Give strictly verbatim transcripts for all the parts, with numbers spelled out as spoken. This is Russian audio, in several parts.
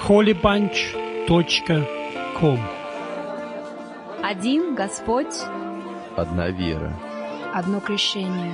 холибанч точка ком. Один Господь, одна вера, одно крещение.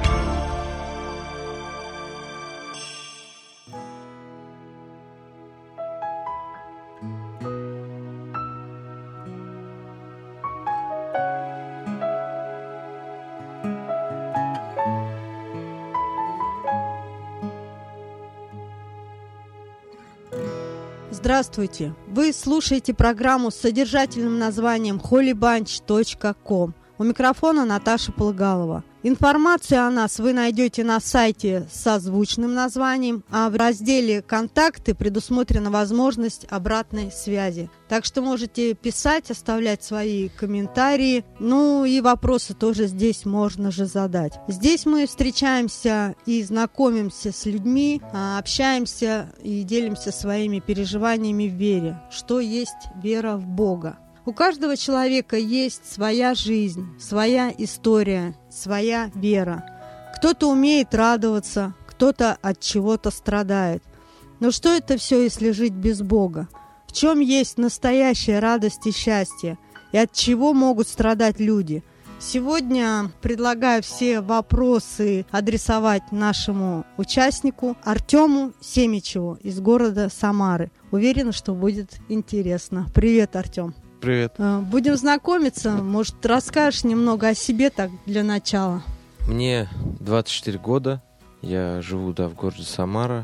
Здравствуйте! Вы слушаете программу с содержательным названием холибанч точка ком. У микрофона Наташа Полыгалова. Информацию о нас вы найдете на сайте с созвучным названием, а в разделе «Контакты» предусмотрена возможность обратной связи. Так что можете писать, оставлять свои комментарии, ну и вопросы тоже здесь можно же задать. Здесь мы встречаемся и знакомимся с людьми, общаемся и делимся своими переживаниями в вере, что есть вера в Бога. У каждого человека есть своя жизнь, своя история, своя вера. Кто-то умеет радоваться, кто-то от чего-то страдает. Но что это все, если жить без Бога? В чем есть настоящая радость и счастье? И от чего могут страдать люди? Сегодня предлагаю все вопросы адресовать нашему участнику Артему Семичеву из города Самары. Уверена, что будет интересно. Привет, Артем. Привет. Будем знакомиться. Может, расскажешь немного о себе так для начала? Мне двадцать четыре года. Я живу, да, в городе Самара.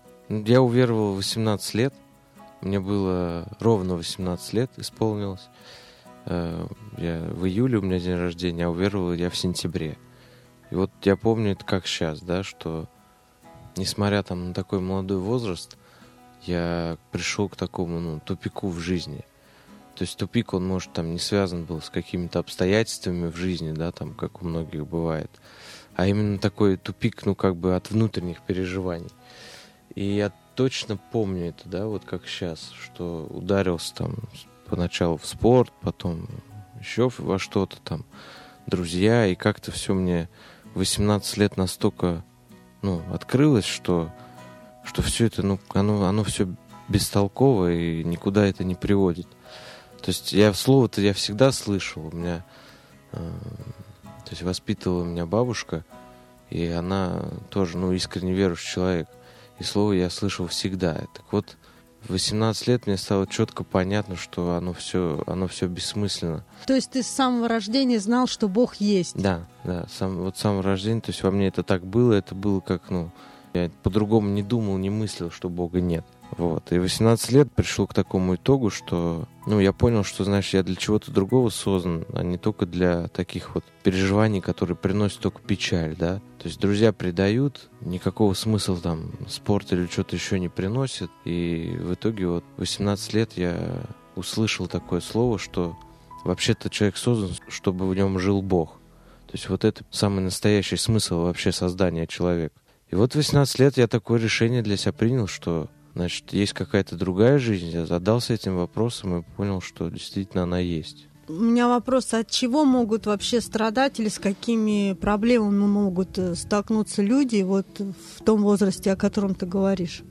Я уверовал в восемнадцать лет. Мне было ровно восемнадцать лет исполнилось. Я в июле у меня день рождения, а уверовал я в сентябре. И вот я помню это как сейчас, да, что несмотря там на такой молодой возраст, я пришел к такому, ну, тупику в жизни. То есть тупик, он, может, там не связан был с какими-то обстоятельствами в жизни, да, там, как у многих бывает, а именно такой тупик, ну, как бы от внутренних переживаний. И я точно помню это, да, вот как сейчас, что ударился там поначалу в спорт, потом еще во что-то там, друзья, и как-то все мне в восемнадцать лет настолько, ну, открылось, что, что все это, ну, оно, оно все бестолково и никуда это не приводит. То есть я слово-то я всегда слышал. У меня, э, то есть воспитывала меня бабушка, и она тоже, ну, искренне верующий человек. И слово я слышал всегда. Так вот, в восемнадцать лет мне стало четко понятно, что оно все, оно все бессмысленно. То есть ты с самого рождения знал, что Бог есть? Да, да, сам, вот с самого рождения, то есть во мне это так было, это было как, ну, я по-другому не думал, не мыслил, что Бога нет. Вот. И в восемнадцать лет пришел к такому итогу, что, ну, я понял, что, знаешь, я для чего-то другого создан, а не только для таких вот переживаний, которые приносят только печаль, да. То есть друзья предают, никакого смысла там спорт или что-то еще не приносит. И в итоге вот в восемнадцать лет я услышал такое слово, что вообще-то человек создан, чтобы в нем жил Бог. То есть вот это самый настоящий смысл вообще создания человека. И вот в восемнадцать лет я такое решение для себя принял, что, значит, есть какая-то другая жизнь. Я задался этим вопросом и понял, что действительно она есть. У меня вопрос, от чего могут вообще страдать или с какими проблемами могут столкнуться люди вот в том возрасте, о котором ты говоришь?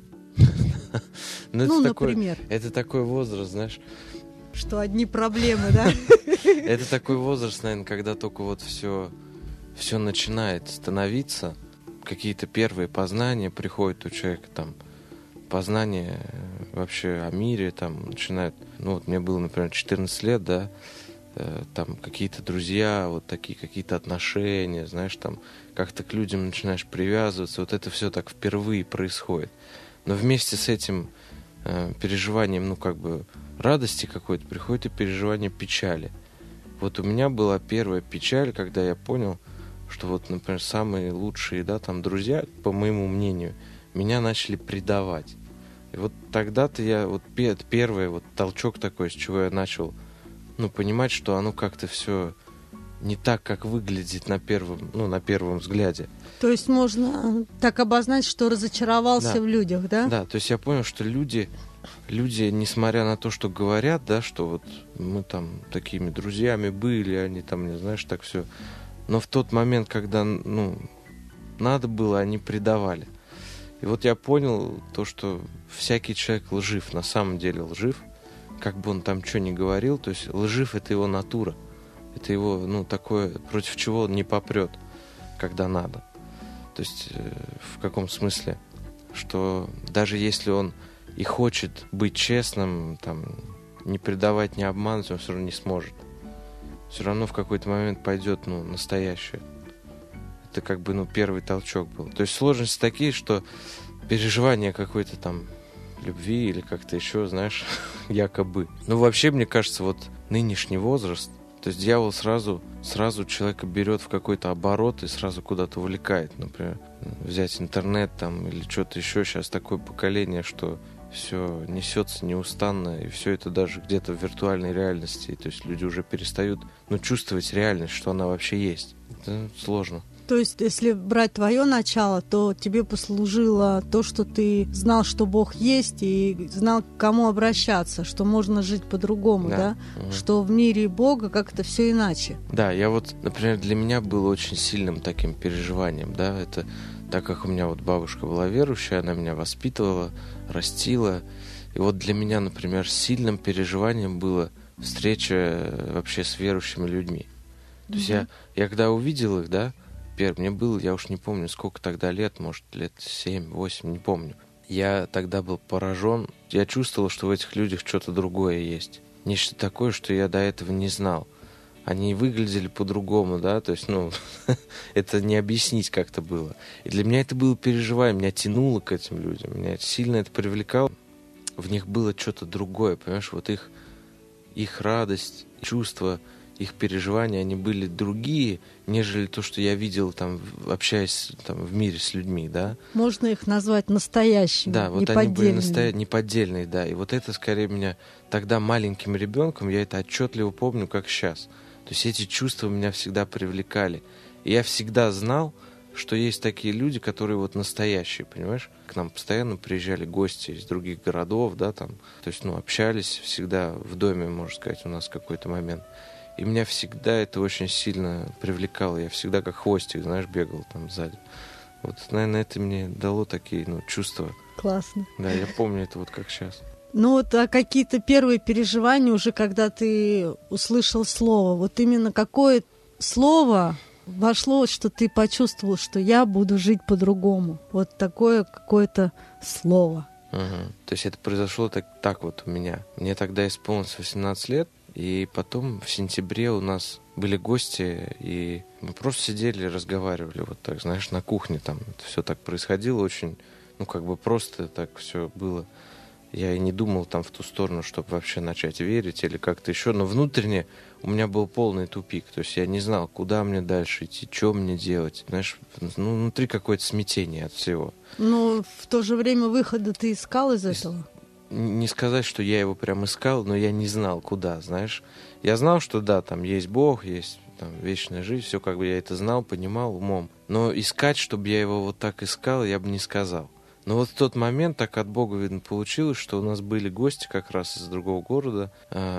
Ну, например. Это такой возраст, знаешь. Что одни проблемы, да? Это такой возраст, наверное, когда только вот все, все начинает становиться. Какие-то первые познания приходят у человека, там, познания вообще о мире, там, начинают, ну, вот мне было, например, четырнадцать лет, да, э, там, какие-то друзья, вот такие какие-то отношения, знаешь, там, как-то к людям начинаешь привязываться, вот это все так впервые происходит. Но вместе с этим э, переживанием, ну, как бы, радости какой-то, приходит и переживание печали. Вот у меня была первая печаль, когда я понял, что вот, например, самые лучшие, да, там, друзья, по моему мнению, меня начали предавать. И вот тогда-то я, вот первый вот толчок такой, с чего я начал, ну, понимать, что оно как-то все не так, как выглядит на первом, ну, на первом взгляде. То есть можно так обозначить, что разочаровался да. в людях, да? Да, то есть я понял, что люди, люди, несмотря на то, что говорят, да, что вот мы там такими друзьями были, они там, не знаешь, так все... Но в тот момент, когда, ну, надо было, они предавали. И вот я понял то, что всякий человек лжив, на самом деле лжив, как бы он там что ни говорил, то есть лжив — это его натура, это его, ну, такое, против чего он не попрет, когда надо. То есть э, в каком смысле? Что даже если он и хочет быть честным, там, не предавать, не обманывать, он все равно не сможет. Все равно в какой-то момент пойдет, ну, настоящее. Это как бы, ну, первый толчок был. То есть сложности такие, что переживание какой-то там любви или как-то еще, знаешь, якобы. Ну, вообще, мне кажется, вот нынешний возраст, то есть дьявол сразу, сразу человека берет в какой-то оборот и сразу куда-то увлекает. Например, взять интернет там или что-то еще. Сейчас такое поколение, что все несется неустанно, и все это даже где-то в виртуальной реальности. То есть люди уже перестают, ну, чувствовать реальность, что она вообще есть. Это сложно. То есть, если брать твое начало, то тебе послужило то, что ты знал, что Бог есть, и знал, к кому обращаться, что можно жить по-другому, да? Да. Угу. Что в мире Бога как-то все иначе. Да, я вот, например, для меня было очень сильным таким переживанием, да, это так как у меня вот бабушка была верующая, она меня воспитывала, растила, и вот для меня, например, сильным переживанием было встреча вообще с верующими людьми. То есть я, я когда увидел их, да, мне было, я уж не помню, сколько тогда лет, может, лет семь-восемь, не помню. Я тогда был поражен. Я чувствовал, что в этих людях что-то другое есть. Нечто такое, что я до этого не знал. Они выглядели по-другому, да, то есть, ну, это не объяснить как-то было. И для меня это было переживание, меня тянуло к этим людям, меня сильно это привлекало. В них было что-то другое, понимаешь, вот их, их радость, чувства, их переживания, они были другие, нежели то, что я видел, там, общаясь там, в мире с людьми, да. Можно их назвать настоящими, да, вот они были настоя... неподдельные, да. И вот это, скорее, меня тогда маленьким ребенком, я это отчетливо помню, как сейчас. То есть эти чувства меня всегда привлекали. И я всегда знал, что есть такие люди, которые вот настоящие, понимаешь? К нам постоянно приезжали гости из других городов, да, там. То есть, ну, общались всегда в доме, можно сказать, у нас в какой-то момент. И меня всегда это очень сильно привлекало. Я всегда как хвостик, знаешь, бегал там сзади. Вот, наверное, это мне дало такие, ну, чувства. Классно. Да, я помню это вот как сейчас. Ну вот, а какие-то первые переживания уже, когда ты услышал слово, вот именно какое слово вошло, что ты почувствовал, что я буду жить по-другому? Вот такое какое-то слово. Угу. То есть это произошло так, так вот у меня. Мне тогда исполнилось восемнадцать лет. И потом в сентябре у нас были гости, и мы просто сидели, разговаривали вот так, знаешь, на кухне там. Это все так происходило очень, ну, как бы просто так все было. Я и не думал там в ту сторону, чтобы вообще начать верить или как-то еще. Но внутренне у меня был полный тупик. То есть я не знал, куда мне дальше идти, что мне делать. Знаешь, ну, внутри какое-то смятение от всего. Но в то же время выхода ты искал из этого? Не сказать, что я его прям искал, но я не знал, куда, знаешь. Я знал, что да, там есть Бог, есть там вечная жизнь, все как бы я это знал, понимал умом. Но искать, чтобы я его вот так искал, я бы не сказал. Но вот в тот момент так от Бога, видно, получилось, что у нас были гости как раз из другого города,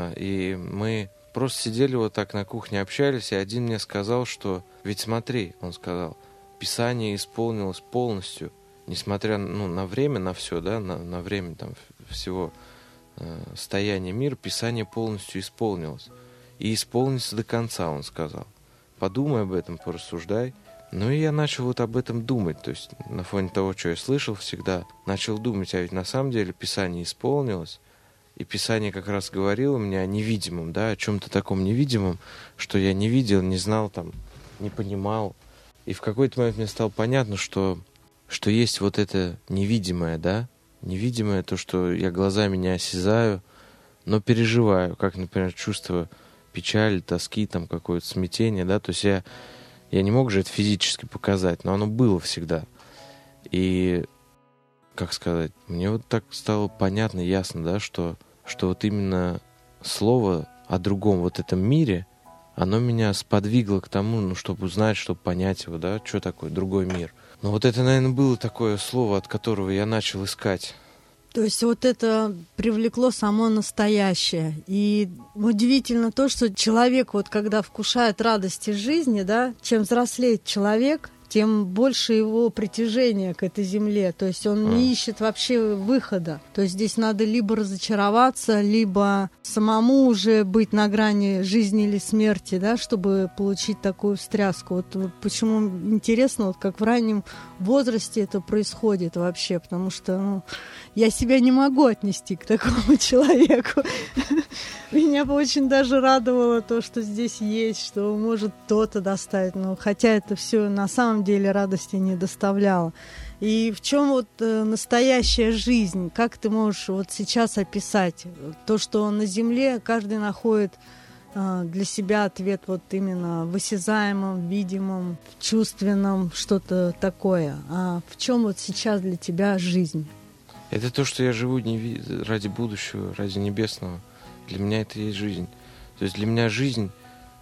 и мы просто сидели вот так на кухне, общались, и один мне сказал, что ведь смотри, он сказал, Писание исполнилось полностью, несмотря ну, на время, на все, да, на, на время там всего э, стояния мира, Писание полностью исполнилось. И исполнится до конца, он сказал. Подумай об этом, порассуждай. Ну и я начал вот об этом думать. То есть на фоне того, что я слышал всегда, начал думать, а ведь на самом деле Писание исполнилось. И Писание как раз говорило мне о невидимом, да, о чем-то таком невидимом, что я не видел, не знал, там, не понимал. И в какой-то момент мне стало понятно, что, что есть вот это невидимое, да, невидимое, то, что я глазами не осязаю, но переживаю, как, например, чувство печали, тоски, там, какое-то смятение, да, то есть я, я не мог же это физически показать, но оно было всегда. И, как сказать, мне вот так стало понятно, ясно, да, что, что вот именно слово о другом вот этом мире, оно меня сподвигло к тому, ну, чтобы узнать, чтобы понять его, да, что такое другой мир. Но вот это, наверное, было такое слово, от которого я начал искать. То есть вот это привлекло само настоящее. И удивительно то, что человек, вот когда вкушает радости жизни, да, чем взрослеет человек, тем больше его притяжение к этой земле. То есть он А. не ищет вообще выхода. То есть здесь надо либо разочароваться, либо самому уже быть на грани жизни или смерти, да, чтобы получить такую встряску. Вот, вот почему интересно, вот как в раннем возрасте это происходит вообще, потому что ну, я себя не могу отнести к такому человеку. Меня бы очень даже радовало то, что здесь есть, что может то-то доставить. Но хотя это все на самом деле радости не доставляло. И в чем вот э, настоящая жизнь? Как ты можешь вот сейчас описать то, что на Земле каждый находит э, для себя ответ вот именно в осязаемом, видимом, чувственном, что-то такое. А в чем вот сейчас для тебя жизнь? Это то, что я живу не ви- ради будущего, ради небесного. Для меня это и есть жизнь. То есть для меня жизнь,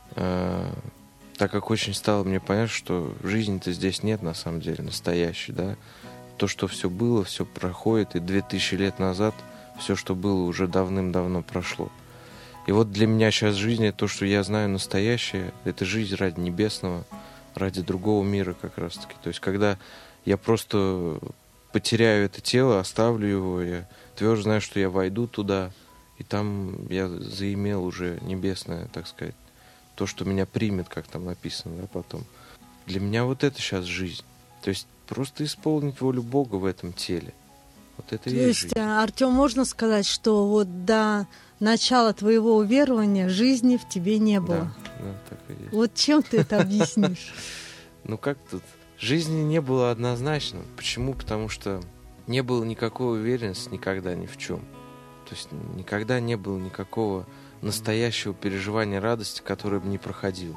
э, так как очень стало мне понятно, что жизни-то здесь нет на самом деле, настоящей, да. То, что все было, все проходит, и две тысячи лет назад все, что было, уже давным-давно прошло. И вот для меня сейчас жизнь, это то, что я знаю настоящее, это жизнь ради небесного, ради другого мира как раз-таки. То есть когда я просто потеряю это тело, оставлю его, я твердо знаю, что я войду туда, и там я заимел уже небесное, так сказать, то, что меня примет, как там написано, да, потом. Для меня вот это сейчас жизнь. То есть просто исполнить волю Бога в этом теле. Вот это То и есть есть, жизнь. Артем, можно сказать, что вот до начала твоего уверования жизни в тебе не было? Да, да, так и есть. Вот чем ты это объяснишь? Ну как тут? Жизни не было однозначно. Почему? Потому что не было никакой уверенности никогда ни в чем. То есть никогда не было никакого настоящего переживания радости, которое бы не проходило.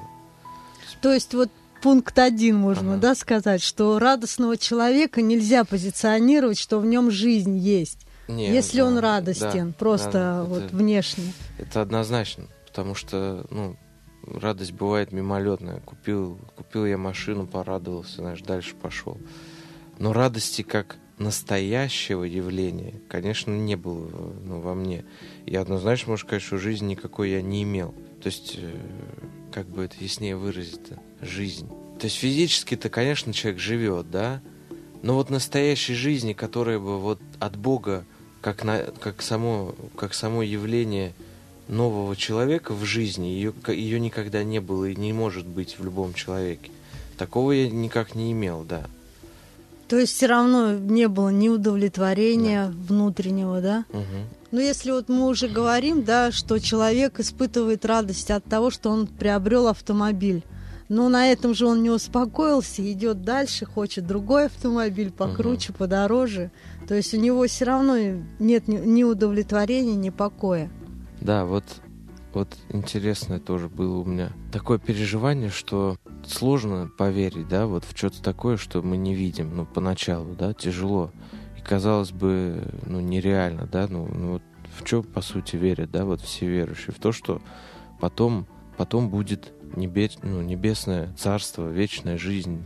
То есть вот пункт один можно, Ага. да, сказать, что радостного человека нельзя позиционировать, что в нем жизнь есть, Не, если да, он радостен, да, просто да, вот это, внешне. это однозначно, потому что, ну, радость бывает мимолетная. Купил, купил я машину, порадовался, знаешь, дальше пошел. Но радости как настоящего явления, конечно, не было, ну, во мне. И однозначно можно сказать, что жизни никакой я не имел. То есть, э, как бы это яснее выразить-то, жизнь. То есть физически-то, конечно, человек живет, да, но вот настоящей жизни, которая бы вот от Бога, как, на, как, само, как само явление нового человека в жизни, ее, ее никогда не было и не может быть в любом человеке. Такого я никак не имел, да. То есть все равно не было ни удовлетворения да. внутреннего, да? Угу. Но если вот мы уже говорим, да, что человек испытывает радость от того, что он приобрел автомобиль, но на этом же он не успокоился, идет дальше, хочет другой автомобиль покруче, угу. подороже. То есть у него все равно нет ни удовлетворения, ни покоя. Да, вот, вот интересное тоже было у меня такое переживание, что сложно поверить, да, вот в что-то такое, что мы не видим, ну, поначалу, да, тяжело. И, казалось бы, ну, нереально, да, ну, ну вот в что, по сути, верят, да, вот все верующие, в то, что потом, потом будет небес, ну, небесное царство, вечная жизнь.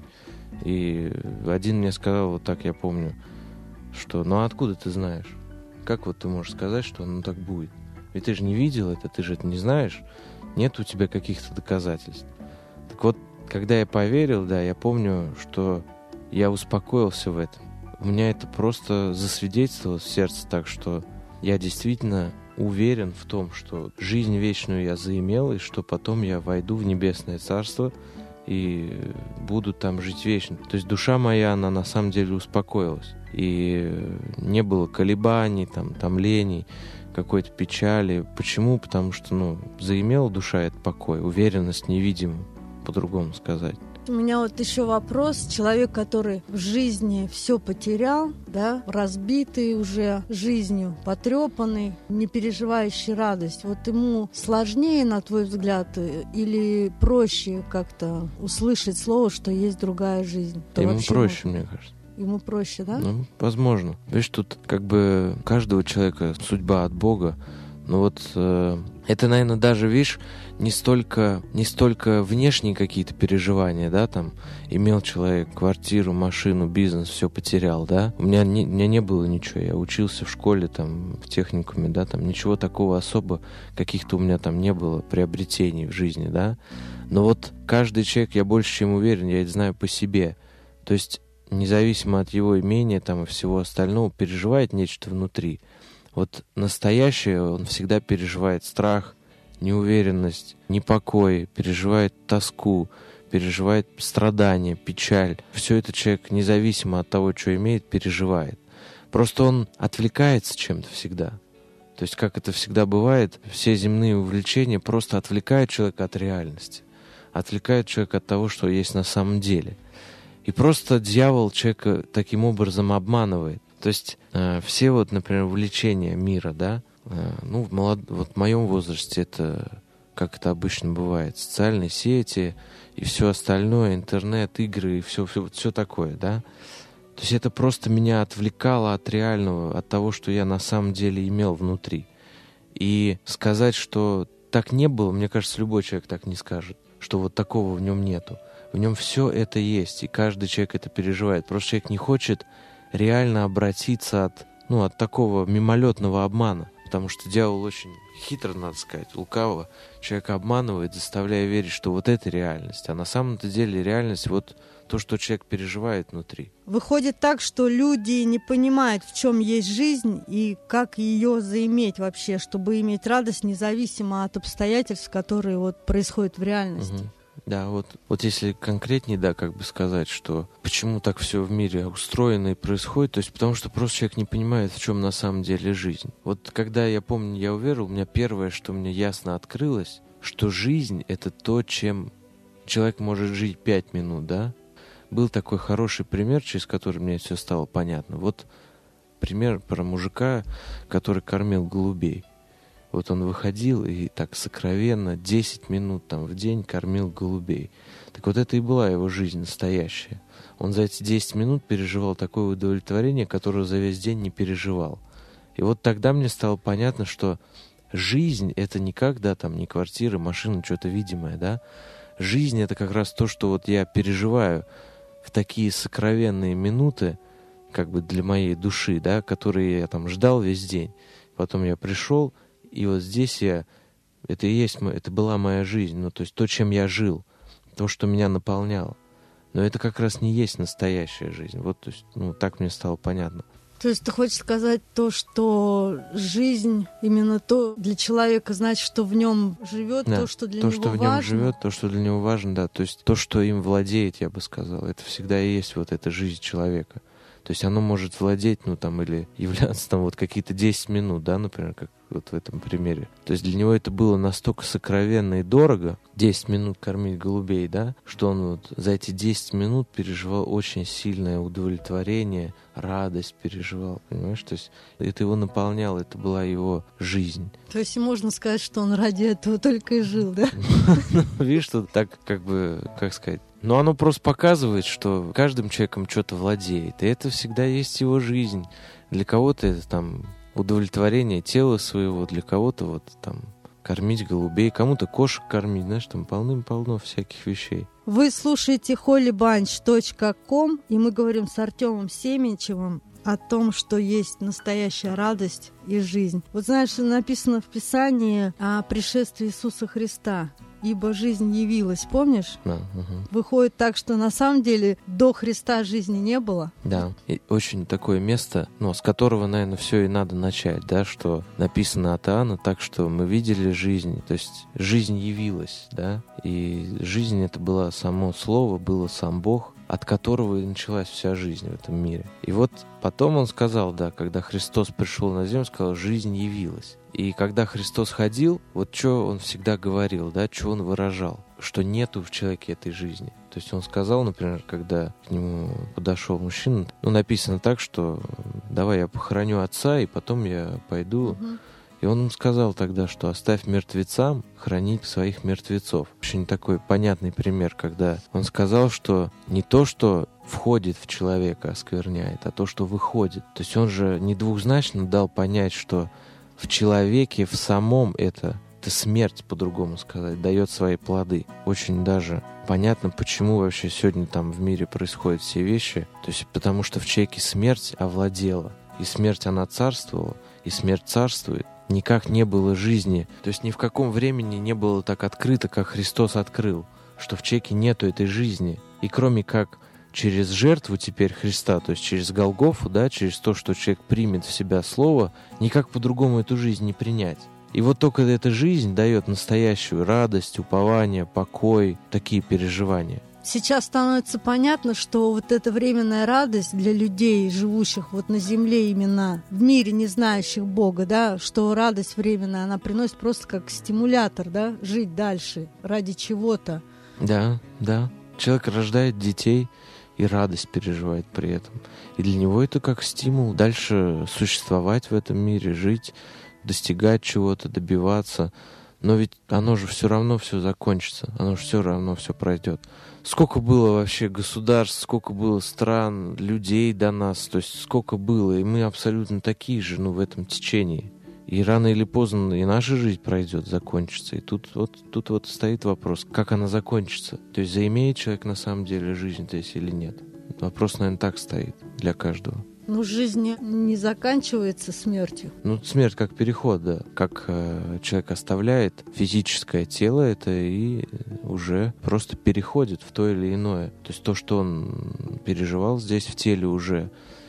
И один мне сказал, вот так я помню, что, ну, а откуда ты знаешь? Как вот ты можешь сказать, что оно так будет? Ведь ты же не видел это, ты же это не знаешь, нет у тебя каких-то доказательств. Так вот, когда я поверил, да, я помню, что я успокоился в этом. У меня это просто засвидетельствовалось в сердце так, что я действительно уверен в том, что жизнь вечную я заимел, и что потом я войду в небесное царство и буду там жить вечно. То есть душа моя, она на самом деле успокоилась. И не было колебаний, там, томлений, какой-то печали. Почему? Потому что, ну, заимела душа этот покой, уверенность невидимая, по-другому сказать. У меня вот еще вопрос. Человек, который в жизни все потерял, да, разбитый уже жизнью, потрепанный, не переживающий радость, вот ему сложнее, на твой взгляд, или проще как-то услышать слово, что есть другая жизнь? То ему проще, может... мне кажется. Ему проще, да? Ну, возможно. Видишь, тут как бы каждого человека судьба от Бога. Но вот э, это, наверное, даже, видишь, не столько, не столько внешние какие-то переживания, да, там, имел человек квартиру, машину, бизнес, все потерял, да. У меня не, у меня не было ничего, я учился в школе, там, в техникуме, да, там, ничего такого особо, каких-то у меня там не было приобретений в жизни, да. Но вот каждый человек, я больше чем уверен, я это знаю по себе, То есть независимо от его имения там, и всего остального, переживает нечто внутри. Вот настоящее он всегда переживает страх, неуверенность, непокой, переживает тоску, переживает страдания, печаль. Все это человек, независимо от того, что имеет, переживает. Просто он отвлекается чем-то всегда. То есть, как это всегда бывает, все земные увлечения просто отвлекают человека от реальности, отвлекают человека от того, что есть на самом деле. И просто дьявол человека таким образом обманывает. То есть, э, все вот, например, увлечения мира, да, э, ну, в, молод... вот в моем возрасте это, как это обычно бывает, социальные сети и все остальное, интернет, игры и все, все, все такое, да. То есть это просто меня отвлекало от реального, от того, что я на самом деле имел внутри. И сказать, что так не было, мне кажется, любой человек так не скажет, что вот такого в нем нету. В нем все это есть, и каждый человек это переживает. Просто человек не хочет реально обратиться от, ну, от такого мимолетного обмана. Потому что дьявол очень хитро, надо сказать, лукаво человека обманывает, заставляя верить, что вот это реальность. А на самом-то деле реальность вот то, что человек переживает внутри. Выходит так, что люди не понимают, в чем есть жизнь и как ее заиметь вообще, чтобы иметь радость независимо от обстоятельств, которые вот происходят в реальности. Угу. Да, вот, вот если конкретнее, да, как бы сказать, что почему так все в мире устроено и происходит, то есть потому что просто человек не понимает, в чем на самом деле жизнь. Вот когда я помню, я уверовал, у меня первое, что мне ясно открылось, что жизнь — это то, чем человек может жить пять минут, да? Был такой хороший пример, через который мне все стало понятно. Вот пример про мужика, который кормил голубей. Вот он выходил и так сокровенно десять минут там в день кормил голубей. Так вот это и была его жизнь настоящая. Он за эти десять минут переживал такое удовлетворение, которое за весь день не переживал. И вот тогда мне стало понятно, что жизнь — это не как, да, там, не квартира, машина, что-то видимое, да. Жизнь — это как раз то, что вот я переживаю в такие сокровенные минуты, как бы для моей души, да, которые я там ждал весь день. Потом я пришел, и вот здесь я, это и есть, это была моя жизнь, ну, то есть то, чем я жил, то, что меня наполняло. Но это как раз не есть настоящая жизнь. Вот, то есть, ну, так мне стало понятно. То есть ты хочешь сказать то, что жизнь именно то для человека, значит, что в нем живет, да, то, что для то, него что в нем важно. живет, то, что для него важно, да. То есть то, что им владеет, я бы сказал, это всегда и есть вот эта жизнь человека. То есть оно может владеть, ну, там, или являться там вот какие-то десять минут, да, например, как вот в этом примере. То есть для него это было настолько сокровенно и дорого, десять минут кормить голубей, да, что он вот за эти десять минут переживал очень сильное удовлетворение, радость переживал, понимаешь? То есть это его наполняло, это была его жизнь. То есть можно сказать, что он ради этого только и жил, да? Видишь, что так, как бы, как сказать, но оно просто показывает, что каждым человеком что-то владеет, и это всегда есть его жизнь. Для кого-то это там удовлетворение тела своего, для кого-то вот там кормить голубей, кому-то кошек кормить, знаешь, там полным-полно всяких вещей. Вы слушаете холи банч точка ком, и мы говорим с Артемом Семенчевым о том, что есть настоящая радость и жизнь. Вот знаешь, написано в Писании о пришествии Иисуса Христа. Ибо жизнь явилась, помнишь? Да, угу. Выходит так, что на самом деле до Христа жизни не было. Да, и очень такое место, ну, с которого, наверное, все и надо начать, да, что написано от Иоанна, так что мы видели жизнь, то есть жизнь явилась, да, и жизнь это было само слово, было сам Бог, от которого и началась вся жизнь в этом мире. И вот потом он сказал, да, когда Христос пришел на землю, сказал, жизнь явилась. И когда Христос ходил, вот что он всегда говорил, да, что он выражал, что нету в человеке этой жизни. То есть он сказал, например, когда к нему подошел мужчина, ну, написано так, что давай я похороню отца, и потом я пойду. Угу. И он им сказал тогда, что оставь мертвецам хранить своих мертвецов. Очень такой понятный пример, когда он сказал, что не то, что входит в человека, оскверняет, а то, что выходит. То есть он же не двухзначно дал понять, что в человеке, в самом это, это смерть, по-другому сказать, дает свои плоды. Очень даже понятно, почему вообще сегодня там в мире происходят все вещи. То есть потому что в человеке смерть овладела. И смерть, она царствовала, и смерть царствует. Никак не было жизни. То есть ни в каком времени не было так открыто, как Христос открыл, что в человеке нету этой жизни. И кроме как через жертву теперь Христа, то есть через Голгофу, да, через то, что человек примет в себя Слово, никак по-другому эту жизнь не принять. И вот только эта жизнь дает настоящую радость, упование, покой, такие переживания. Сейчас становится понятно, что вот эта временная радость для людей, живущих вот на земле именно, в мире, не знающих Бога, да, что радость временная, она приносит просто как стимулятор, да, жить дальше ради чего-то. Да, да. Человек рождает детей и радость переживает при этом. И для него это как стимул дальше существовать в этом мире, жить, достигать чего-то, добиваться. Но ведь оно же все равно все закончится, оно же все равно все пройдет. Сколько было вообще государств, сколько было стран, людей до нас, то есть сколько было, и мы абсолютно такие же, ну, в этом течении. И рано или поздно и наша жизнь пройдет, закончится. И тут вот, тут вот стоит вопрос, как она закончится. То есть заимеет человек на самом деле жизнь здесь или нет. Вопрос, наверное, так стоит для каждого. Ну, жизнь не заканчивается смертью. Ну, смерть как переход, да. Как э, человек оставляет физическое тело, это и уже просто переходит в то или иное. То есть то, что он переживал здесь в теле уже,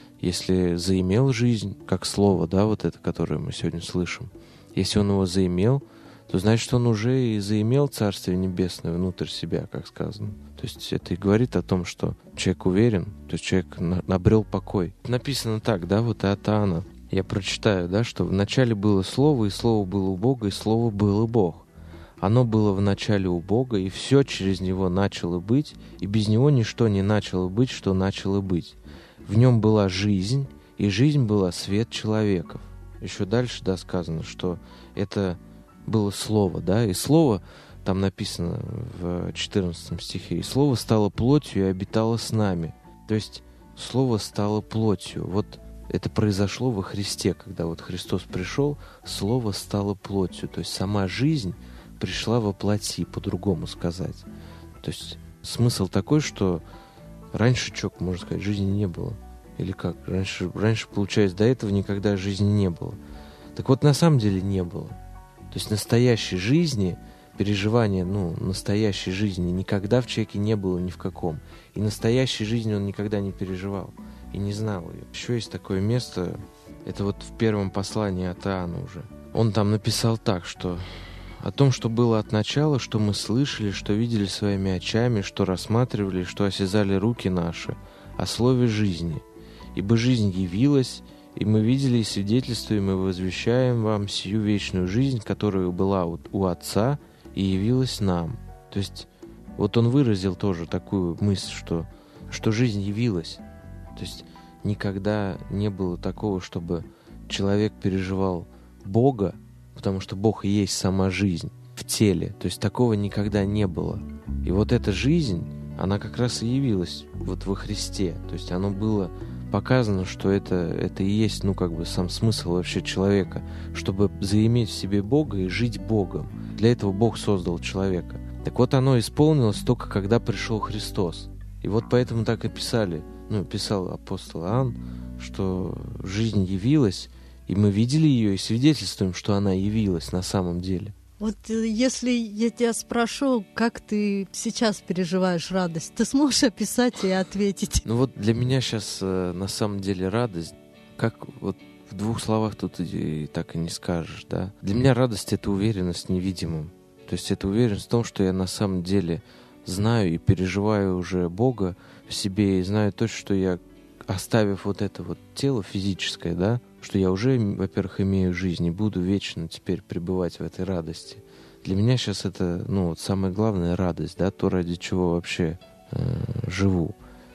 если заимел жизнь, как слово, да, вот это, которое мы сегодня слышим, если он его заимел, то значит, он уже и заимел Царствие Небесное внутрь себя, как сказано. То есть это и говорит о том, что человек уверен, то есть человек на- обрел покой. Написано так, да, вот от Иоанна. Я прочитаю, да, что вначале было Слово, и Слово было у Бога, и Слово было Бог. Оно было вначале у Бога, и все через Него начало быть, и без Него ничто не начало быть, что начало быть. В Нем была жизнь, и жизнь была свет человеков. Еще дальше, да, сказано, что это было Слово, да, и Слово, там написано в четырнадцатом стихе, и Слово стало плотью и обитало с нами. То есть Слово стало плотью. Вот это произошло во Христе, когда вот Христос пришел, Слово стало плотью. То есть сама жизнь пришла во плоти, по-другому сказать. То есть смысл такой, что раньше, что, можно сказать, жизни не было. Или как? Раньше, раньше, получается, до этого никогда жизни не было. Так вот, на самом деле не было. То есть настоящей жизни, переживания, ну, настоящей жизни никогда в человеке не было ни в каком. И настоящей жизни он никогда не переживал и не знал ее. Еще есть такое место, это вот в первом послании от Иоанна уже. Он там написал так, что о том, что было от начала, что мы слышали, что видели своими очами, что рассматривали, что осязали руки наши, о слове жизни. Ибо жизнь явилась, и мы видели и свидетельствуем, и возвещаем вам сию вечную жизнь, которая была у, у Отца и явилась нам. То есть вот он выразил тоже такую мысль, что, что жизнь явилась. То есть никогда не было такого, чтобы человек переживал Бога, потому что Бог и есть сама жизнь в теле. То есть такого никогда не было. И вот эта жизнь, она как раз и явилась вот во Христе. То есть оно было показано, что это, это и есть, ну, как бы сам смысл вообще человека, чтобы заиметь в себе Бога и жить Богом. Для этого Бог создал человека. Так вот, оно исполнилось только когда пришел Христос. И вот поэтому так и писали, ну, писал апостол Иоанн, что жизнь явилась, и мы видели ее и свидетельствуем, что она явилась на самом деле. Вот если я тебя спрошу, как ты сейчас переживаешь радость, ты сможешь описать и ответить? Ну вот для меня сейчас э, на самом деле радость, как вот в двух словах тут и, и так и не скажешь, да. Для меня радость — это уверенность в невидимом. То есть это уверенность в том, что я на самом деле знаю и переживаю уже Бога в себе, и знаю точно, что я, оставив вот это вот тело физическое, да, что я уже, во-первых, имею жизнь и буду вечно теперь пребывать в этой радости. Для меня сейчас это, ну, вот самая главная радость, да, то, ради чего вообще э, живу.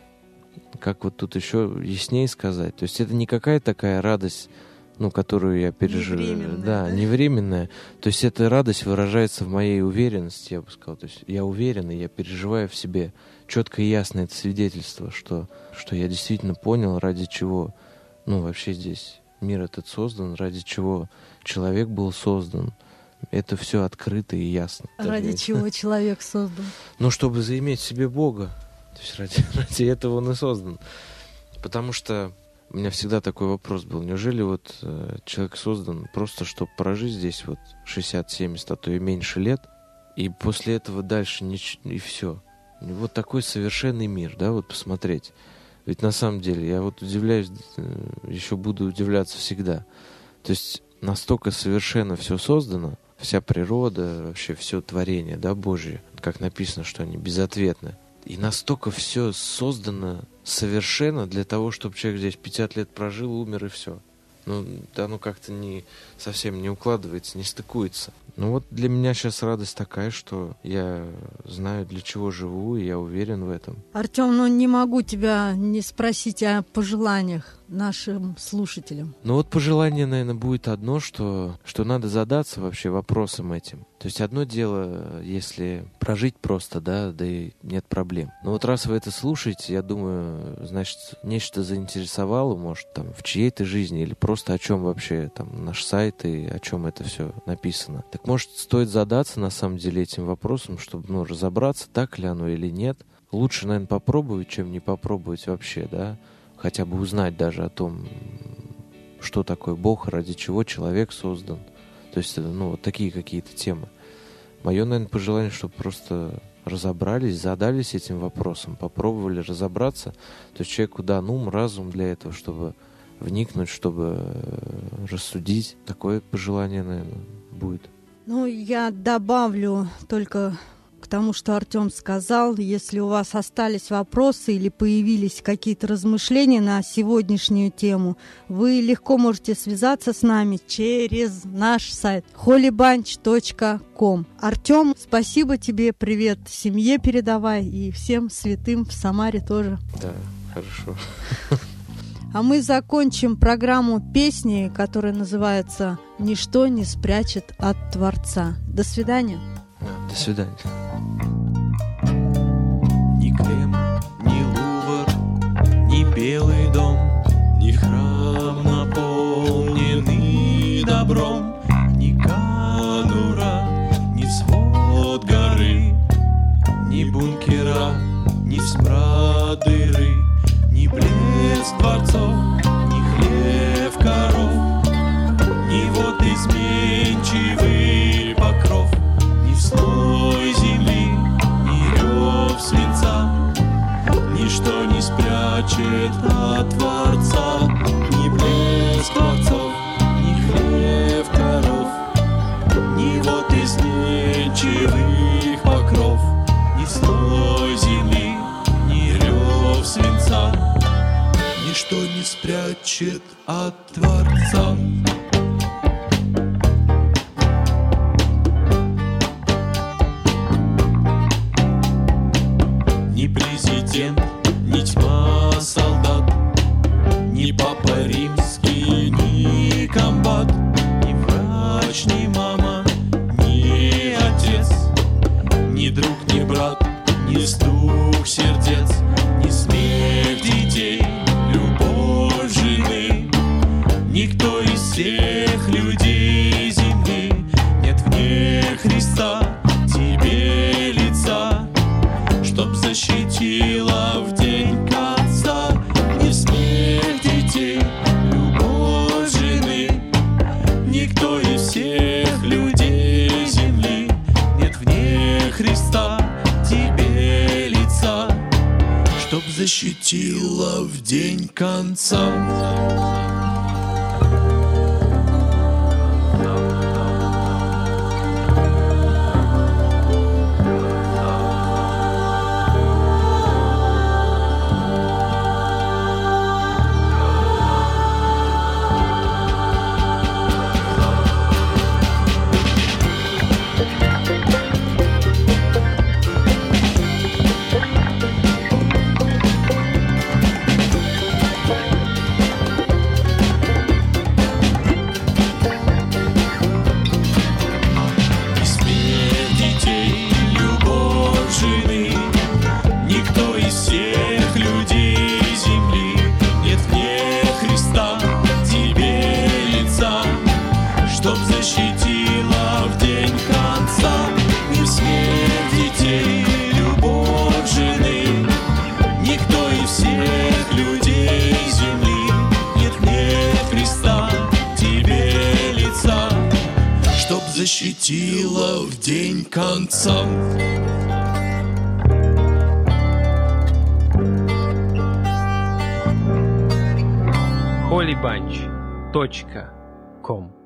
Как вот тут еще яснее сказать? То есть это не какая-то такая радость, ну, которую я переживаю. Невременная, да, да? невременная. То есть эта радость выражается в моей уверенности, я бы сказал. То есть я уверен, и я переживаю в себе четко и ясно это свидетельство, что, что я действительно понял, ради чего, ну, вообще здесь мир этот создан, ради чего человек был создан. Это все открыто и ясно. Ради чего человек создан? Ну, чтобы заиметь в себе Бога. То есть ради, ради этого он и создан. Потому что у меня всегда такой вопрос был. Неужели вот э, человек создан просто, чтобы прожить здесь вот шестьдесят-семьдесят, а то и меньше лет, и после этого дальше нич- и все. Вот такой совершенный мир, да, вот посмотреть. Ведь на самом деле, я вот удивляюсь, еще буду удивляться всегда. То есть настолько совершенно все создано, вся природа, вообще все творение, да, Божье, как написано, что они безответны. И настолько все создано совершенно для того, чтобы человек здесь пятьдесят лет прожил, умер и все. Ну, да, ну как-то не, совсем не укладывается, не стыкуется. Ну вот для меня сейчас радость такая, что я знаю, для чего живу, и я уверен в этом. Артем, ну не могу тебя не спросить о пожеланиях нашим слушателям. Ну вот пожелание, наверное, будет одно, что, что надо задаться вообще вопросом этим. То есть одно дело, если прожить просто, да, да и нет проблем. Но вот раз вы это слушаете, я думаю, значит, нечто заинтересовало, может, там, в чьей-то жизни, или просто о чем вообще там наш сайт и о чем это все написано. Так может, стоит задаться на самом деле этим вопросом, чтобы, ну, разобраться, так ли оно или нет. Лучше, наверное, попробовать, чем не попробовать вообще, да. Хотя бы узнать даже о том, что такое Бог, ради чего человек создан. То есть, ну, вот такие какие-то темы. Мое, наверное, пожелание, чтобы просто разобрались, задались этим вопросом, попробовали разобраться. То есть человеку дан ум, разум для этого, чтобы вникнуть, чтобы рассудить. Такое пожелание, наверное, будет. Ну, я добавлю только к тому, что Артем сказал. Если у вас остались вопросы или появились какие-то размышления на сегодняшнюю тему, вы легко можете связаться с нами через наш сайт холи банч точка ком. Артем, спасибо тебе, привет семье передавай и всем святым в Самаре тоже. Да, хорошо. А мы закончим программу песней, которая называется «Ничто не спрячет от Творца». До свидания. До свидания. Ни Кремль, ни Лувр, ни Белый дом, ни храм, наполненный добром, ни конура, ни свод горы, ни бункера, ни смрад дыры, ни блеск дворцов, ни хлев коров, ни вот изменчивый покров, ни слой земли, ни рев свинца, ничто не спрячет от Творца, ни блеск дворцов, ни хлев коров, ни вот изменчивых покров, ни слой земли, ни рев свинца, ничто не спрячет от Творца. Ни президент, ни тьма солдат, ни папа римский, ни комбат, ни врач, ни мама, ни отец, ни друг, ни брат, ни стук сердец, ни смех детей, любовь жены. Никто из всех людей земли нет вне Христа тебе лица, чтоб защитила в день конца. Ни смех детей, любовь жены. Никто из всех людей земли нет вне Христа тебе лица, чтоб защитила в день конца. Защитила в день конца. холибанч точка ком.